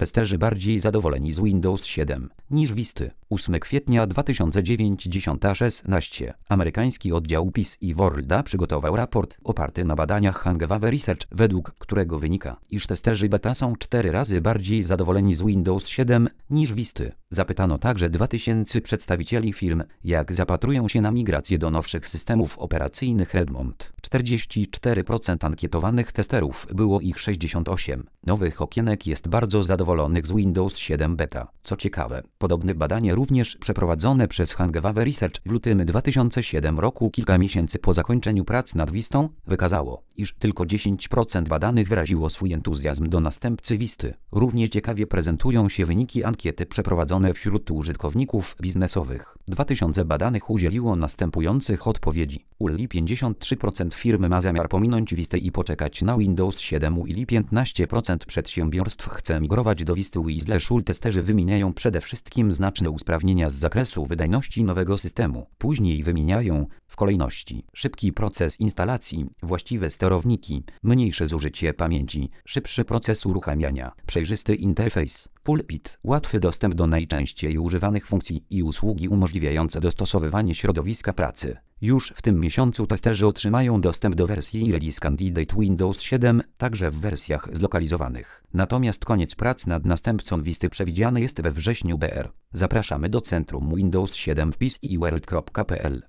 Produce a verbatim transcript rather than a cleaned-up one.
Testerzy bardziej zadowoleni z Windows siedem niż Visty. ósmego kwietnia dwa tysiące dziewięćdziesiąt szesnaście. Amerykański oddział P I S i Worlda przygotował raport oparty na badaniach Hangewave Research, według którego wynika, iż testerzy beta są cztery razy bardziej zadowoleni z Windows siedem niż Visty. Zapytano także dwa tysiące przedstawicieli firm, jak zapatrują się na migrację do nowszych systemów operacyjnych Redmond. czterdzieści cztery procent ankietowanych testerów, było ich sześćdziesiąt osiem, nowych okienek jest bardzo zadowolonych z Windows siedem beta. Co ciekawe, podobne badanie również przeprowadzone przez Hangewave Research w lutym dwa tysiące siódmego roku, kilka miesięcy po zakończeniu prac nad Vistą, wykazało, iż tylko dziesięć procent badanych wyraziło swój entuzjazm do następcy Visty. Równie ciekawie prezentują się wyniki ankiety przeprowadzone wśród użytkowników biznesowych. dwa tysiące badanych udzieliło następujących odpowiedzi. U L I pięćdziesiąt trzy procent firm ma zamiar pominąć Vistę i poczekać na Windows siedem. U L I piętnaście procent przedsiębiorstw chce migrować do Visty. U I S testerzy wymieniają przede wszystkim znaczne usprawnienia z zakresu wydajności nowego systemu. Później wymieniają, w kolejności, szybki proces instalacji, właściwe sterowniki, mniejsze zużycie pamięci, szybszy proces uruchamiania, przejrzysty interfejs, pulpit, łatwy dostęp do najczęściej używanych funkcji i usługi umożliwiające dostosowywanie środowiska pracy. Już w tym miesiącu testerzy otrzymają dostęp do wersji Release Candidate Windows siedem, także w wersjach zlokalizowanych. Natomiast koniec prac nad następcą Visty przewidziany jest we wrześniu B R. Zapraszamy do Centrum Windows siedem w P I S i world kropka p l.